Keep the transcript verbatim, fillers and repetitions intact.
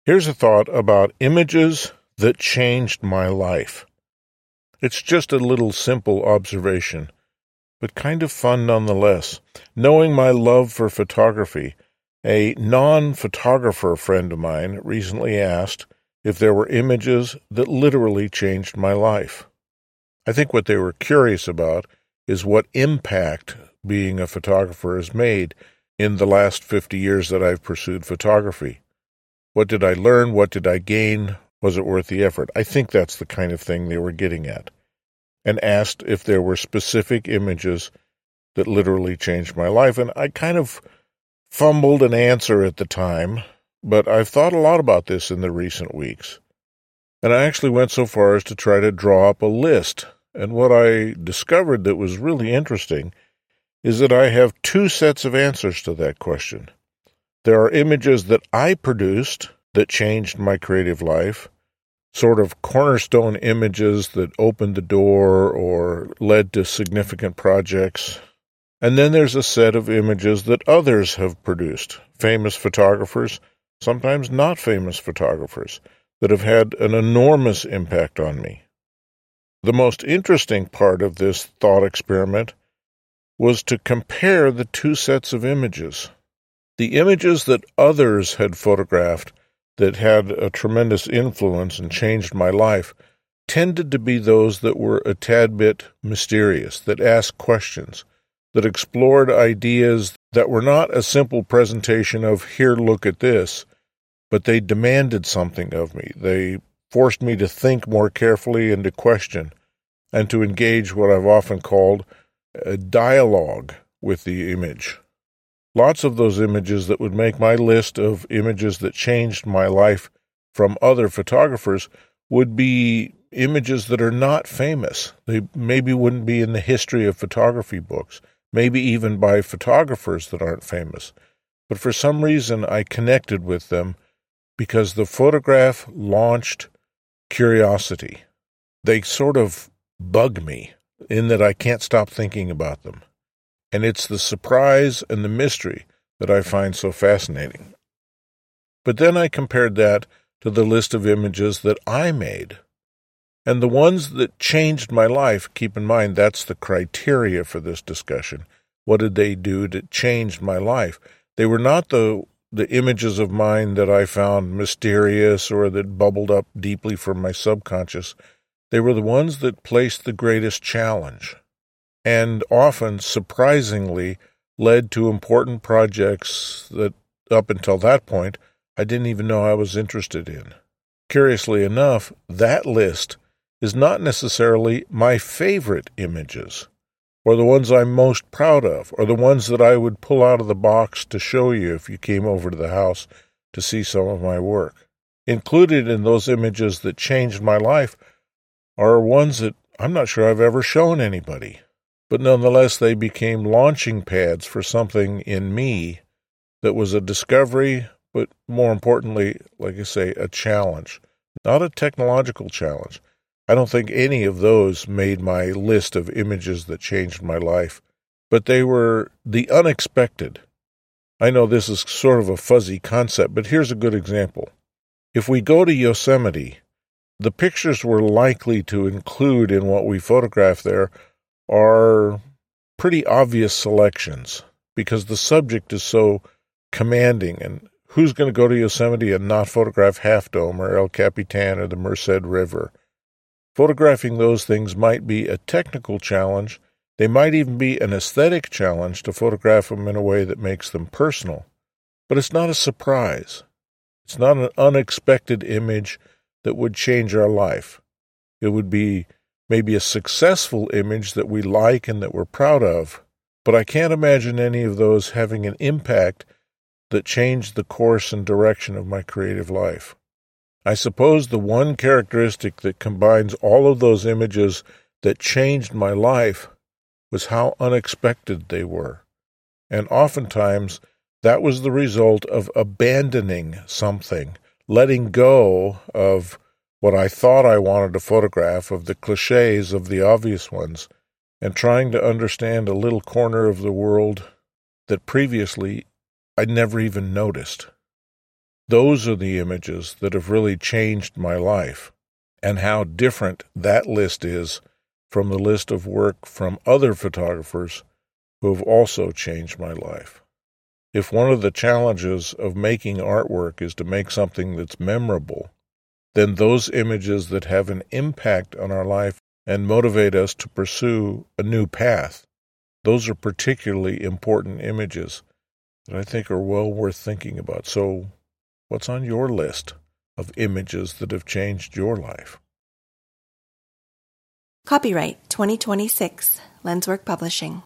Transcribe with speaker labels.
Speaker 1: Here's a thought about images that changed my life. It's just a little simple observation, but kind of fun nonetheless. Knowing my love for photography, a non-photographer friend of mine recently asked if there were images that literally changed my life. I think what they were curious about is what impact being a photographer has made in the last fifty years that I've pursued photography. What did I learn? What did I gain? Was it worth the effort? I think that's the kind of thing they were getting at, and asked if there were specific images that literally changed my life. And I kind of fumbled an answer at the time, but I've thought a lot about this in the recent weeks. And I actually went so far as to try to draw up a list. And what I discovered that was really interesting is that I have two sets of answers to that question. There are images that I produced that changed my creative life, sort of cornerstone images that opened the door or led to significant projects. And then there's a set of images that others have produced, famous photographers, sometimes not famous photographers, that have had an enormous impact on me. The most interesting part of this thought experiment was to compare the two sets of images. The images that others had photographed that had a tremendous influence and changed my life tended to be those that were a tad bit mysterious, that asked questions, that explored ideas that were not a simple presentation of, here, look at this, but they demanded something of me. They forced me to think more carefully and to question, and to engage what I've often called a dialogue with the image. Lots of those images that would make my list of images that changed my life from other photographers would be images that are not famous. They maybe wouldn't be in the history of photography books, maybe even by photographers that aren't famous. But for some reason, I connected with them because the photograph launched curiosity. They sort of bug me in that I can't stop thinking about them. And it's the surprise and the mystery that I find so fascinating. But then I compared that to the list of images that I made. And the ones that changed my life, keep in mind that's the criteria for this discussion. What did they do that changed my life? They were not the the images of mine that I found mysterious or that bubbled up deeply from my subconscious. They were the ones that placed the greatest challenge, and often, surprisingly, led to important projects that, up until that point, I didn't even know I was interested in. Curiously enough, that list is not necessarily my favorite images, or the ones I'm most proud of, or the ones that I would pull out of the box to show you if you came over to the house to see some of my work. Included in those images that changed my life are ones that I'm not sure I've ever shown anybody. But nonetheless, they became launching pads for something in me that was a discovery, but more importantly, like I say, a challenge. Not a technological challenge. I don't think any of those made my list of images that changed my life, but they were the unexpected. I know this is sort of a fuzzy concept, but here's a good example. If we go to Yosemite, the pictures we're likely to include in what we photograph there are pretty obvious selections because the subject is so commanding. And who's going to go to Yosemite and not photograph Half Dome or El Capitan or the Merced River? Photographing those things might be a technical challenge. They might even be an aesthetic challenge to photograph them in a way that makes them personal. But it's not a surprise. It's not an unexpected image that would change our life. It would be maybe a successful image that we like and that we're proud of, but I can't imagine any of those having an impact that changed the course and direction of my creative life. I suppose the one characteristic that combines all of those images that changed my life was how unexpected they were. And oftentimes, that was the result of abandoning something, letting go of what I thought I wanted to photograph, of the cliches, of the obvious ones, and trying to understand a little corner of the world that previously I'd never even noticed. Those are the images that have really changed my life, and how different that list is from the list of work from other photographers who have also changed my life. If one of the challenges of making artwork is to make something that's memorable, then those images that have an impact on our life and motivate us to pursue a new path, those are particularly important images that I think are well worth thinking about. So, what's on your list of images that have changed your life?
Speaker 2: Copyright twenty twenty-six, Lenswork Publishing.